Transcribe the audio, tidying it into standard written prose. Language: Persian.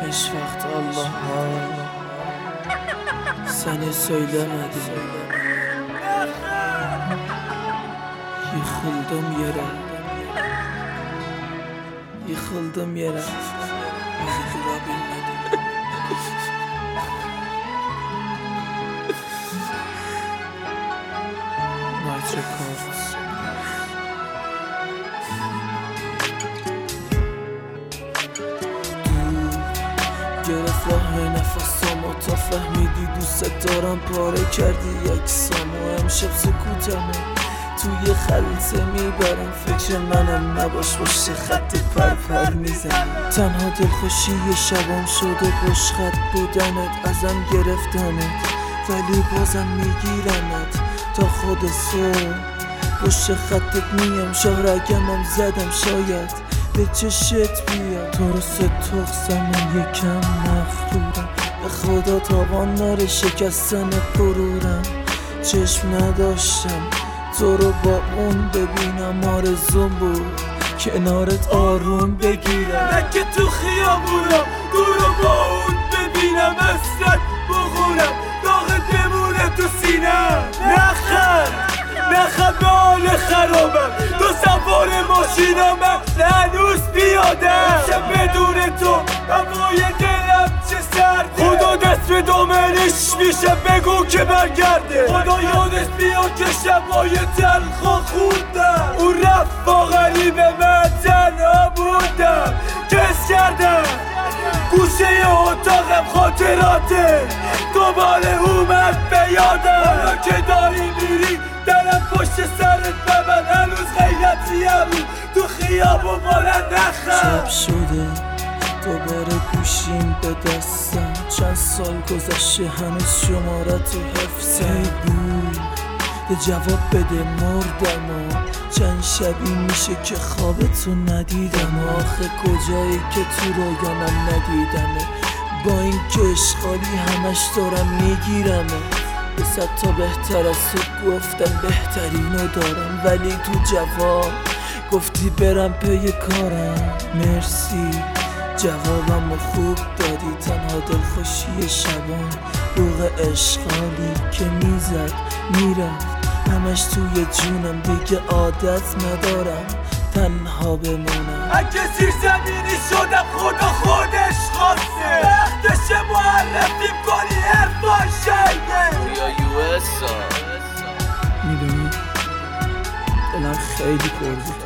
Hiç vakti Allah'a seni söylemedim. Yıkıldım yere, yıkıldım yere, bizi durabilmedim. Night Records. گرفت راه نفسامو تا فهمیدی دوست دارم پاره کردی یکسامو امشب سکوتمو توی خلطه میبرم فکر منم نباش پشت خط پر میزنم تنها دلخوشی شبام شده پشت خط بودنت ازم گرفتنت ولی بازم میگیرمت تا خود صبح پشت خطت میام شاهرگمم زدم شاید به چشت بیاد درست تخصم و یکم مغرورم به خدا تاوان ناره شکستن غرورم چشم نداشتم تو رو با اون ببینم آرزوم بود کنارت آروم بگیرم نه که تو خیابونم تو رو با اون ببینم اصلا بخورم داغ بمونه تو سینم نخر به حال خرابم تو سوار ماشینم من هنوز بیادم شب بدون تو هوای دلم چه سرده خدا دست به دامنش میشه بگو که برگرده خدا یادش بیاد که شبای تلخا خوندم اون رفت با غریبه من تنها بودم کس کردم گوشه اتاقم خاطراته دوباره اومد به یادم حالا که داری میری دلم پشت سرت ببن هنوز غیرتیم تو خیابون مالن نخم شب شده دوباره گوشیم به دستم چند سال گذشته هنوز شماره تو حفظم ای بود ده جواب بده مردم و چند شبی میشه که خوابتو ندیدم آخه کجایی که تو رویانم ندیدمه با این که اشغالی همش دارم میگیرم به صد تا بهتر از تو گفتم بهترینو دارم ولی تو جواب گفتی برم پی کارم مرسی جوابمو خوب دادی تنها دلخوشی شبان بوق اشغالی که میزد میرفت همش توی جونم دیگه عادت ندارم تنها بمونم اگه زیر زمینی شدم خدا خودش خواسته وقتش معرفی کنی حرفان شایده یا یو اس میدونی دلم خیلی پر بود